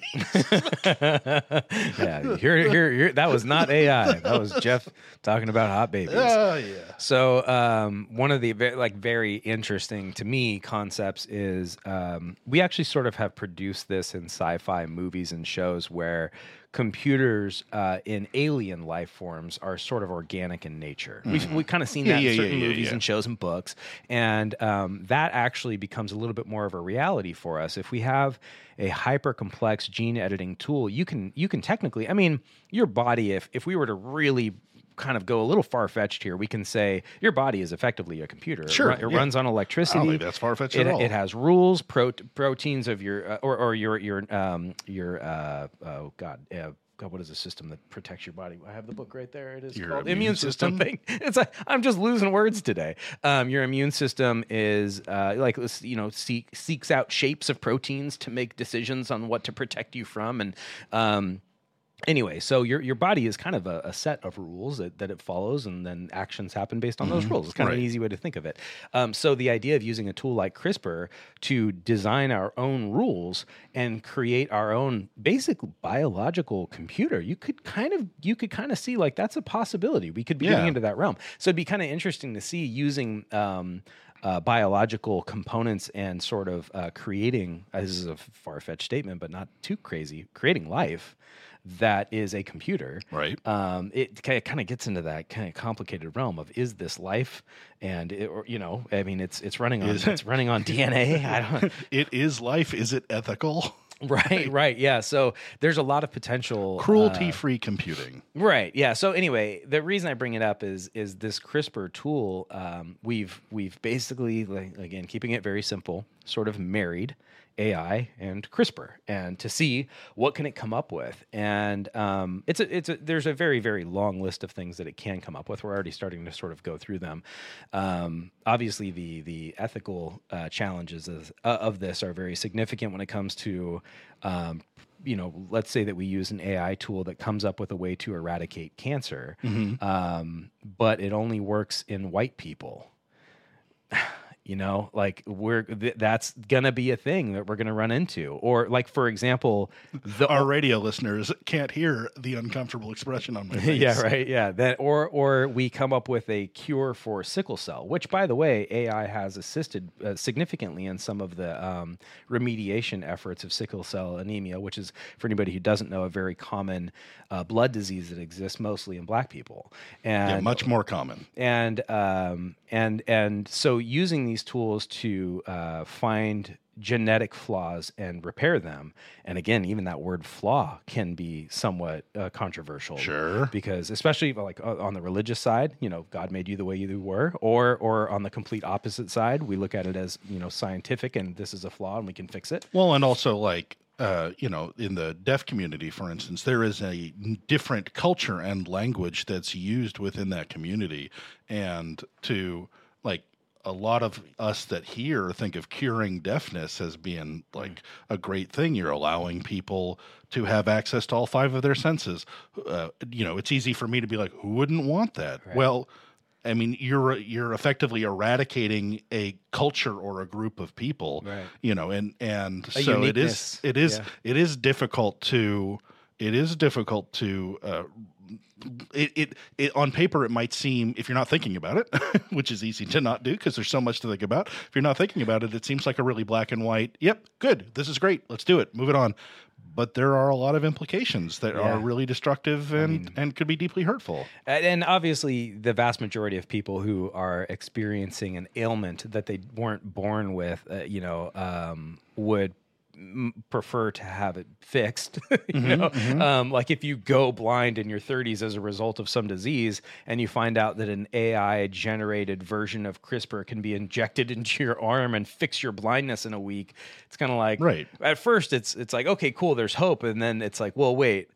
yeah, here, here, here. That was not A I. That was Jeff talking about hot babies. Oh yeah. So um, one of the like very interesting to me concepts is um, we actually sort of have produced this in sci-fi movies and shows where computers uh, in alien life forms are sort of organic in nature. Mm. We've, we've kind of seen that yeah, in yeah, certain yeah, yeah, movies yeah. and shows and books. And um, that actually becomes a little bit more of a reality for us. If we have a hyper complex gene editing tool, you can you can technically, I mean, your body, if if we were to really kind of go a little far-fetched here, we can say your body is effectively a computer. Sure, it, run, it yeah. runs on electricity. I don't think that's far-fetched it, at all. It has rules, pro- proteins of your, uh, or, or your your um your uh oh god. Uh, God, what is a system that protects your body? I have the book right there. It is your called immune, immune system. system thing. It's like I'm just losing words today. Um, your immune system is uh, like you know seek, seeks out shapes of proteins to make decisions on what to protect you from, and um, anyway, so your your body is kind of a, a set of rules that, that it follows, and then actions happen based on mm-hmm. those rules. It's kind right. of an easy way to think of it. Um, so the idea of using a tool like CRISPR to design our own rules and create our own basic biological computer, you could kind of you could kind of see like that's a possibility. We could be yeah. getting into that realm. So it'd be kind of interesting to see using um, Uh, biological components and sort of uh, creating, uh, this is a far-fetched statement, but not too crazy, creating life that is a computer. Right. Um, it kind of gets into that kind of complicated realm of, is this life? And it, or, you know, I mean, it's it's running on Is- it's running on D N A. I don't. It is life. Is it ethical? Right, right, yeah. So there's a lot of potential Cruelty-free uh, computing. Right, yeah. So anyway, the reason I bring it up is is this CRISPR tool. Um, we've we've basically, like, again, keeping it very simple, sort of married A I and CRISPR, and to see what can it come up with. And um, it's a it's a there's a very very long list of things that it can come up with. We're already starting to sort of go through them. Um, obviously, the the ethical uh, challenges of, uh, of this are very significant when it comes to. Um, you know, let's say that we use an A I tool that comes up with a way to eradicate cancer, Mm-hmm. um, but it only works in white people. You know, like we're th- that's gonna be a thing that we're gonna run into. Or, like, for example, the Our radio listeners can't hear the uncomfortable expression on my face. yeah, right, yeah. That or or we come up with a cure for sickle cell, which, by the way, A I has assisted uh, significantly in some of the um, remediation efforts of sickle cell anemia, which is, for anybody who doesn't know, a very common uh, blood disease that exists mostly in Black people, and Yeah, much more common. and um, and and so using these tools to uh, find genetic flaws and repair them. And again, even that word flaw can be somewhat uh, controversial. Sure. Because especially like uh, on the religious side, you know, God made you the way you were, or or on the complete opposite side, we look at it as, you know, scientific and this is a flaw and we can fix it. Well, and also, like, uh, you know, in the deaf community, for instance, there is a different culture and language that's used within that community. And to, like, a lot of us that hear think of curing deafness as being like a great thing. You're allowing people to have access to all five of their senses. Uh, you know, it's easy for me to be like, who wouldn't want that? Right. Well, I mean, you're you're effectively eradicating a culture or a group of people, Right. you know, and and A so it uniqueness. is it is Yeah. it is difficult to it is difficult to uh, it, it it on paper it might seem, if you're not thinking about it, which is easy to not do because there's so much to think about. If you're not thinking about it, it seems like a really black and white. Yep, good, this is great, let's do it, move it on. But there are a lot of implications that Yeah. are really destructive and mean- and could be deeply hurtful. And and obviously, the vast majority of people who are experiencing an ailment that they weren't born with, uh, you know, um, would m- prefer to have it fixed. you know, um, like if you go blind in your thirties as a result of some disease, and you find out that an A I-generated version of CRISPR can be injected into your arm and fix your blindness in a week, it's kind of like, Right. at first, it's it's like, okay, cool, there's hope, and then it's like, well, wait.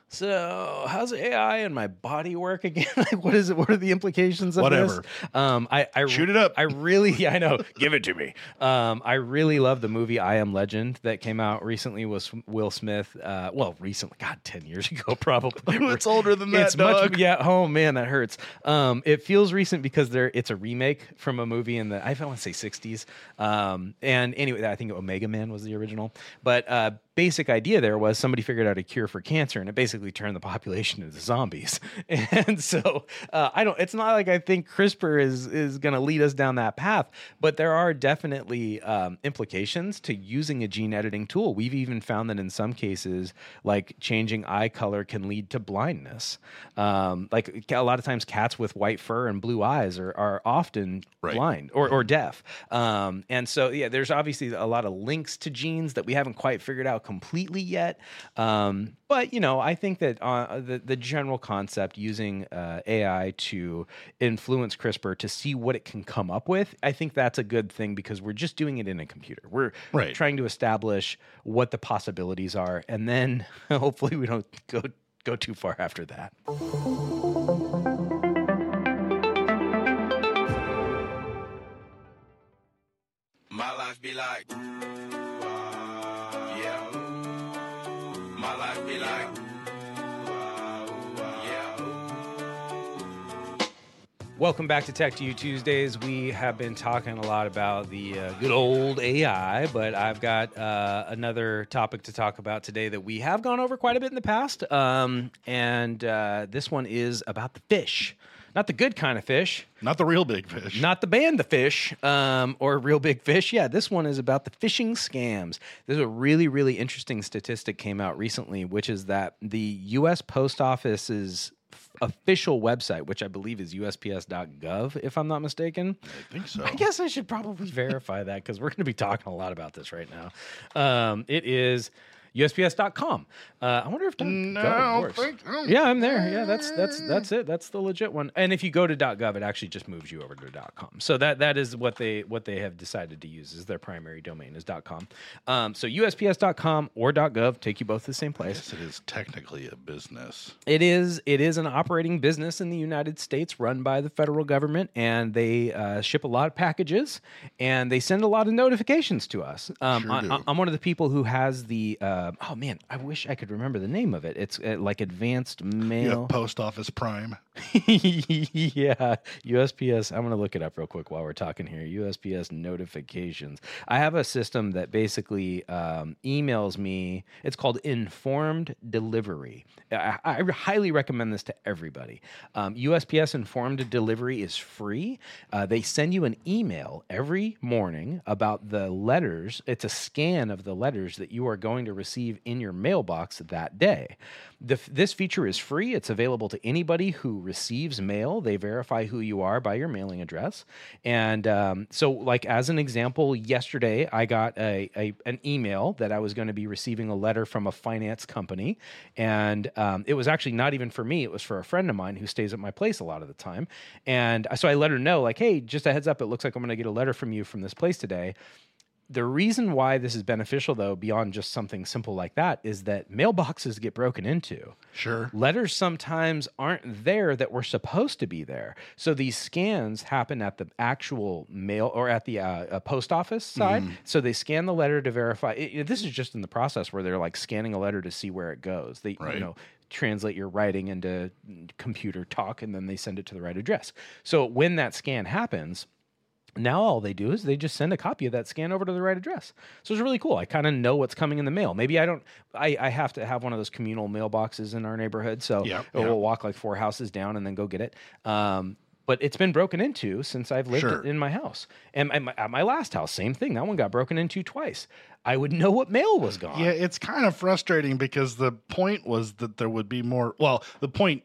So how's A I and my body work again? Like, what is it? What are the implications of Whatever. this? Um, I, I Shoot it up. I really, yeah, I know. Give it to me. Um, I really love the movie I Am Legend that came out recently with Will Smith. Uh, well, recently, God, ten years ago, probably. It's older than that, It's much, dog. yeah. Oh man, that hurts. Um, it feels recent because there, it's a remake from a movie in the I want to say sixties. Um, and anyway, I think Omega Man was the original. But uh, basic idea there was somebody figured out a cure for cancer, and it basically turned the population into zombies. And so uh, I don't. It's not like I think CRISPR is is going to lead us down that path, but there are definitely um, implications to using a gene editing tool. We've even found that in some cases, like changing eye color can lead to blindness. Um, like a lot of times, cats with white fur and blue eyes are are often Right. blind or or deaf. Um, and so yeah, there's obviously a lot of links to genes that we haven't quite figured out completely yet. Um, but you know, I think that uh, the the general concept using uh, A I to influence CRISPR to see what it can come up with, I think that's a good thing because we're just doing it in a computer. We're Right. trying to establish what the possibilities are, and then hopefully we don't go go too far after that. My life be like, uh, yeah. My life be like, uh, yeah. Welcome back to Tech to You Tuesdays. We have been talking a lot about the uh, good old A I, but I've got uh, another topic to talk about today that we have gone over quite a bit in the past. Um, and uh, this one is about the fish. Not the good kind of fish, Not the real big fish. not the band The Fish, um, or Real Big Fish. Yeah, this one is about the phishing scams. There's a really, really interesting statistic came out recently, which is that the U S Post Office's f- official website, which I believe is U S P S dot gov, if I'm not mistaken. I think so. I guess I should probably verify that because we're going to be talking a lot about this right now. Um, it is U S P S dot com. Uh, I wonder if No, .gov works. think- I don't- Yeah, I'm there. Yeah, that's that's that's it. That's the legit one. And if you go to .gov, it actually just moves you over to .com. So that that is what they what they have decided to use is their primary domain is .com. Um, so U S P S dot com or .gov take you both to the same place. Yes, it is technically a business. It is. It is an operating business in the United States, run by the federal government, and they uh, ship a lot of packages, and they send a lot of notifications to us. Um, Sure I, do. I- I'm one of the people who has the. Uh, oh man, I wish I could remember the name of it. It's uh, like Advanced You Mail. have Post Office Prime. Yeah, U S P S. I'm going to look it up real quick while we're talking here. U S P S notifications. I have a system that basically um, emails me. It's called Informed Delivery. I, I highly recommend this to everybody. Um, U S P S Informed Delivery is free. Uh, they send you an email every morning about the letters. It's a scan of the letters that you are going to receive in your mailbox that day. The, this feature is free. It's available to anybody who receives mail. They verify who you are by your mailing address. And um, so, like, as an example, yesterday I got a, a an email that I was going to be receiving a letter from a finance company. And um, it was actually not even for me. It was for a friend of mine who stays at my place a lot of the time. And so I let her know, like, hey, just a heads up, it looks like I'm going to get a letter from you from this place today. The reason why this is beneficial, though, beyond just something simple like that, is that mailboxes get broken into. Sure. Letters sometimes aren't there that were supposed to be there. So these scans happen at the actual mail or at the uh, uh, post office side. So they scan the letter to verify. It, it- this is just in the process where they're like scanning a letter to see where it goes. They, you Right. know, translate your writing into computer talk, and then they send it to the right address. So when that scan happens, now all they do is they just send a copy of that scan over to the right address. So it's really cool. I kind of know what's coming in the mail. Maybe I don't, I, I have to have one of those communal mailboxes in our neighborhood. So Yep, we'll yep. walk like four houses down and then go get it. Um, but it's been broken into since I've lived Sure. in my house. And my, my, at my last house, same thing. That one got broken into twice. I would know what mail was gone. Yeah, it's kind of frustrating because the point was that there would be more. Well, the point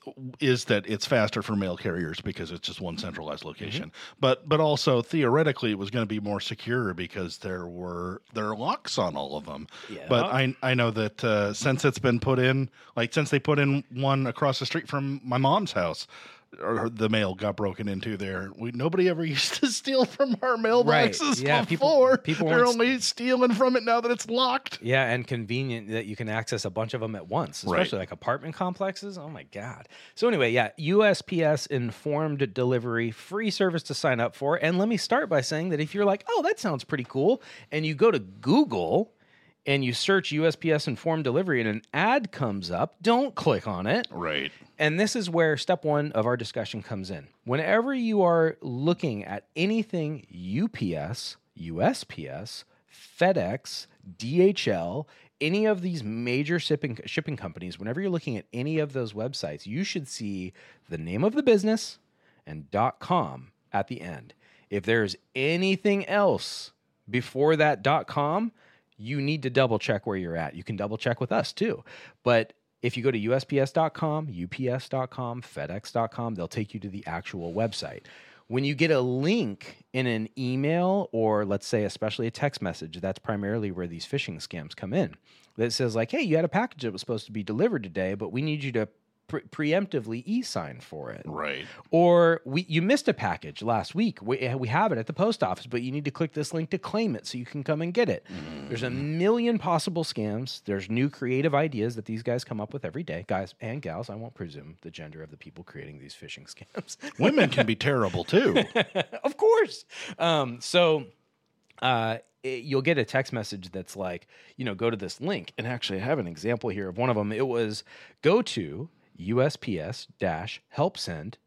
is that it's faster for mail carriers because it's just one centralized location. Mm-hmm. But but also theoretically, it was going to be more secure because there were there are locks on all of them. Yeah. But I I know that uh, since it's been put in, like since they put in one across the street from my mom's house, or the mail got broken into there. We nobody ever used to steal from our mailboxes Yeah, people- before. people They're weren't- only stealing from it now that it's locked. Yeah, and convenient that you can access a bunch of them at once, Right. especially like apartment complexes. Oh my God. So anyway, yeah, U S P S Informed Delivery, free service to sign up for. And let me start by saying that if you're like, oh, that sounds pretty cool, and you go to Google and you search U S P S Informed Delivery and an ad comes up, don't click on it. Right. And this is where step one of our discussion comes in. Whenever you are looking at anything U P S, U S P S, FedEx, D H L, any of these major shipping shipping companies, whenever you're looking at any of those websites, you should see the name of the business and .com at the end. If there's anything else before that .com, you need to double check where you're at. You can double check with us too. But if you go to U S P S dot com, U P S dot com, FedEx dot com, they'll take you to the actual website. When you get a link in an email or let's say especially a text message, that's primarily where these phishing scams come in. That says like, hey, you had a package that was supposed to be delivered today, but we need you to pre- preemptively e-sign for it. Right. Or we you missed a package last week. We, we have it at the post office, but you need to click this link to claim it so you can come and get it. Mm. There's a million possible scams. There's new creative ideas that these guys come up with every day. Guys and gals, I won't presume the gender of the people creating these phishing scams. Women can be terrible too. Of course. Um, so uh, it, you'll get a text message that's like, you know, go to this link. And actually, I have an example here of one of them. It was go to U S P S help send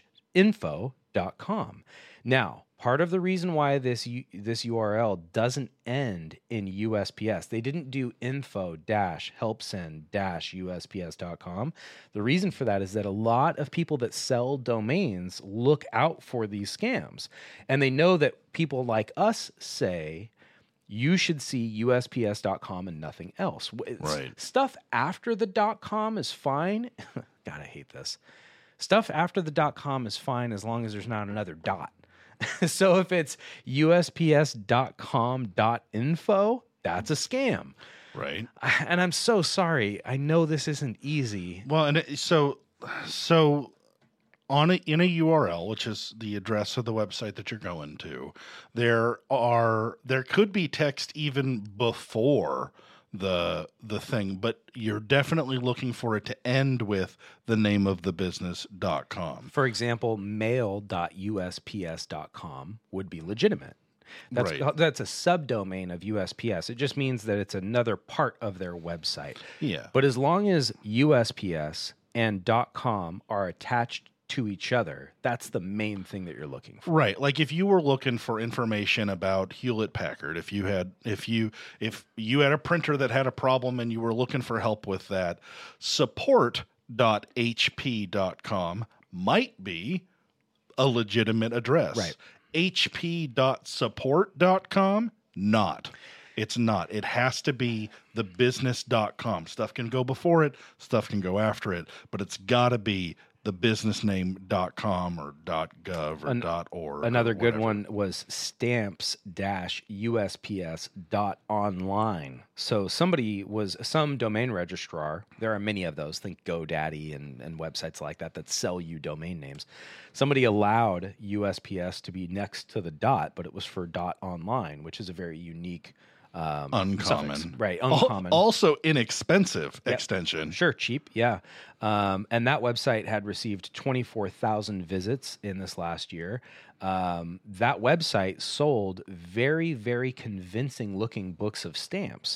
info dot com. Now, part of the reason why this U- this U R L doesn't end in U S P S, they didn't do info help send U S P S dot com. The reason for that is that a lot of people that sell domains look out for these scams, and they know that people like us say you should see U S P S dot com and nothing else. It's- Right. Stuff after the .com is fine. God, I hate this. Stuff after the .com is fine as long as there's not another dot. So if it's U S P S dot com dot info, that's a scam. Right. And I'm so sorry. I know this isn't easy. Well, and it, so so on a, in a U R L, which is the address of the website that you're going to, there are there could be text even before the the thing, but you're definitely looking for it to end with the name of the business dot com. For example, mail dot U S P S dot com would be legitimate. That's Right. that's a subdomain of U S P S. It just means that it's another part of their website. Yeah. But as long as U S P S and .com are attached to each other, that's the main thing that you're looking for. Right. Like if you were looking for information about Hewlett Packard, if you had if you if you had a printer that had a problem and you were looking for help with that, support dot H P dot com might be a legitimate address. Right. H P dot support dot com, not. It's not. It has to be the business dot com. Stuff can go before it, stuff can go after it, but it's got to be the business name dot com or .gov or An- .org. Another or good whatever. one was stamps U S P S dot online. So somebody was some domain registrar. There are many of those. Think GoDaddy and, and websites like that that sell you domain names. Somebody allowed U S P S to be next to the dot, but it was for .online, which is a very unique um, Uncommon. suffix. Right, Al- uncommon. Also inexpensive Yep. extension. Sure, cheap, yeah. Um, and that website had received twenty-four thousand visits in this last year. Um, that website sold very, very convincing looking books of stamps.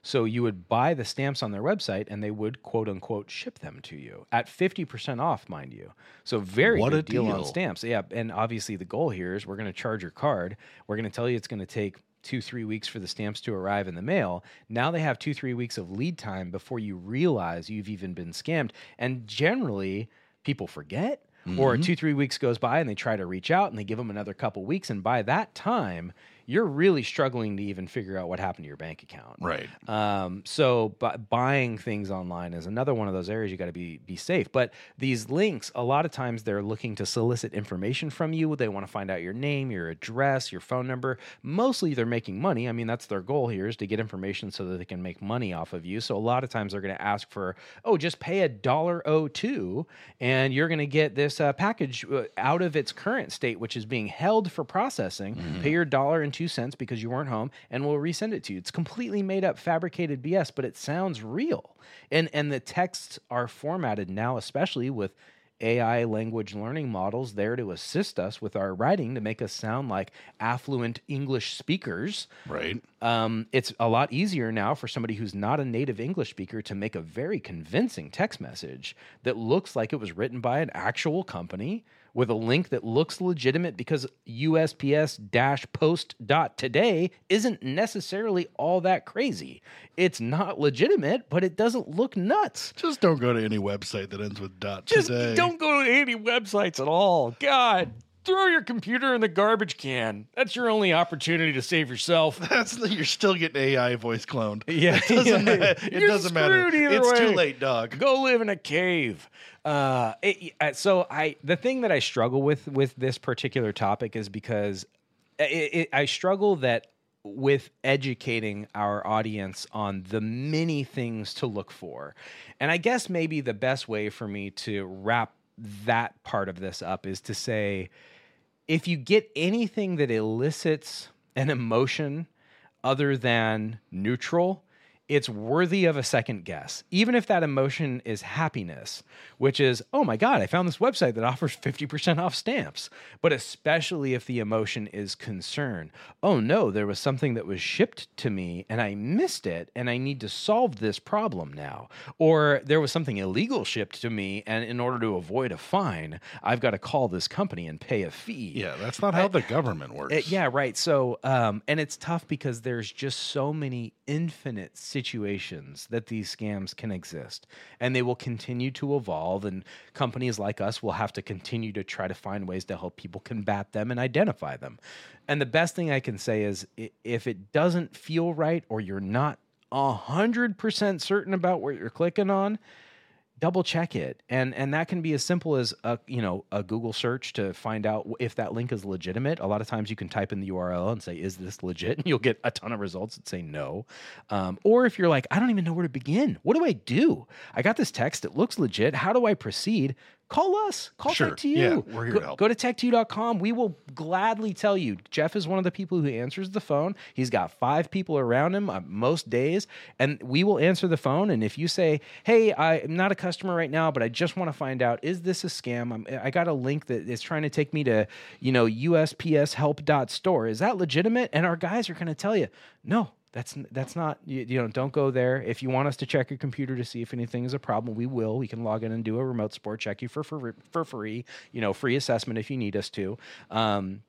So you would buy the stamps on their website and they would quote unquote ship them to you at fifty percent off, mind you. So very What good a deal on deal. stamps. Yeah. And obviously the goal here is we're going to charge your card. We're going to tell you it's going to take two, three weeks for the stamps to arrive in the mail. Now they have two, three weeks of lead time before you realize you've even been scammed. And generally people forget. Or two, three weeks goes by and they try to reach out and they give them another couple weeks. And by that time, you're really struggling to even figure out what happened to your bank account. Right. Um, so bu- buying things online is another one of those areas you got to be be safe. But these links, a lot of times they're looking to solicit information from you. They want to find out your name, your address, your phone number. Mostly they're making money. I mean, that's their goal here is to get information so that they can make money off of you. So a lot of times they're going to ask for, oh, just pay a dollar oh two and you're going to get this uh, package uh, out of its current state, which is being held for processing. Mm-hmm. Pay your dollar and two cents because you weren't home and we'll resend it to you. It's completely made up, fabricated B S, but it sounds real. And and the texts are formatted now, especially with A I language learning models there to assist us with our writing to make us sound like affluent English speakers. Right. Um, it's a lot easier now for somebody who's not a native English speaker to make a very convincing text message that looks like it was written by an actual company with a link that looks legitimate because U S P S post dot today isn't necessarily all that crazy. It's not legitimate, but it doesn't look nuts. Just don't go to any website that ends with dot Just today. don't go to any websites at all. God, throw your computer in the garbage can. That's your only opportunity to save yourself. That's you're still getting A I voice cloned. Yeah, it doesn't, yeah. ma- it You're doesn't matter. screwed either It's too way. late, dog. Go live in a cave. Uh, it, uh, so I, the thing that I struggle with with this particular topic is because it, it, I struggle that with educating our audience on the many things to look for, and I guess maybe the best way for me to wrap that part of this up is to say, if you get anything that elicits an emotion other than neutral, it's worthy of a second guess, even if that emotion is happiness, which is, oh my God, I found this website that offers fifty percent off stamps. But especially if the emotion is concern. Oh no, there was something that was shipped to me and I missed it and I need to solve this problem now. Or there was something illegal shipped to me and in order to avoid a fine, I've got to call this company and pay a fee. Yeah, that's not how the government works. Uh, yeah, right. So, um, and it's tough because there's just so many infinite situations that these scams can exist, and they will continue to evolve. And companies like us will have to continue to try to find ways to help people combat them and identify them. And the best thing I can say is, i- if it doesn't feel right, or you're not a hundred percent certain about what you're clicking on, double check it. And and that can be as simple as a, you know, a Google search to find out if that link is legitimate. A lot of times you can type in the U R L and say, is this legit? And you'll get a ton of results that say no. Um, or if you're like, I don't even know where to begin. What do I do? I got this text. It looks legit. How do I proceed? Call us. Call Sure. Tech to You. Yeah, we're here go, to help. Go to tech two dot com. We will gladly tell you. Jeff is one of the people who answers the phone. He's got five people around him uh, most days, and we will answer the phone. And if you say, hey, I'm not a customer right now, but I just want to find out, is this a scam? I'm, I got a link that is trying to take me to, you know, U S P S help dot store. Is that legitimate? And our guys are going to tell you, no. That's that's not, you, you know, don't go there. If you want us to check your computer to see if anything is a problem, we will. We can log in and do a remote support check you for for, for free, you know, free assessment if you need us to. Um,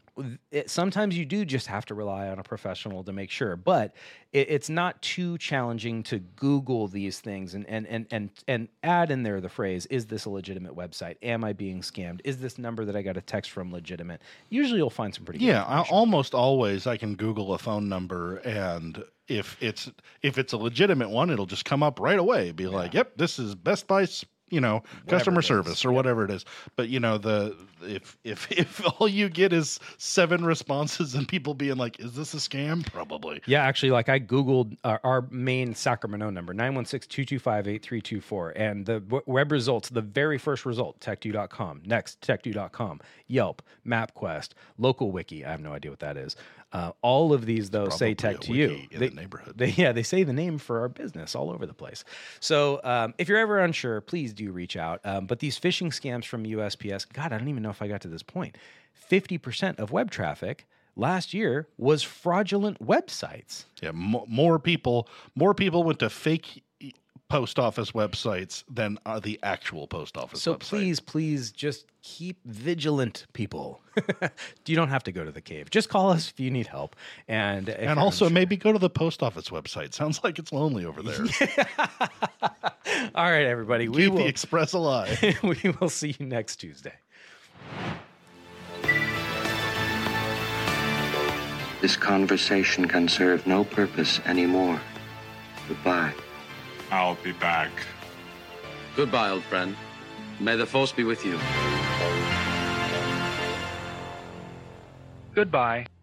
it, sometimes you do just have to rely on a professional to make sure, but it, it's not too challenging to Google these things and, and, and, and, and add in there the phrase, is this a legitimate website? Am I being scammed? Is this number that I got a text from legitimate? Usually you'll find some pretty good Yeah, I, information. almost always I can Google a phone number, and if it's if it's a legitimate one, it'll just come up right away. Be like, yep, this is Best Buy, s- you know, customer it is. service or whatever it is. But you know, the if if if all you get is seven responses and people being like, is this a scam? Probably. Yeah, actually, like I Googled our, our main Sacramento number, nine one six, two two five, eight three two four. And the w- web results, the very first result, tech two dot com. Next, tech two dot com. Yelp, MapQuest, Local Wiki. I have no idea what that is. Uh, all of these, though, say Probably Tech a to You. wiki in They, the neighborhood. they, yeah, they say the name for our business all over the place. So um, if you're ever unsure, please do reach out. Um, but these phishing scams from U S P S, God, I don't even know if I got to this point. fifty percent of web traffic last year was fraudulent websites. Yeah, mo- more people, more people went to fake e- post office websites than uh, the actual post office. So website. please, please just keep vigilant, people. You don't have to go to the cave. Just call us if you need help. And if and you're also unsure- maybe go to the post office website. Sounds like it's lonely over there. All right, everybody. We Keep will, the Express alive. we will see you next Tuesday. This conversation can serve no purpose anymore. Goodbye. I'll be back. Goodbye, old friend. May the Force be with you. Goodbye.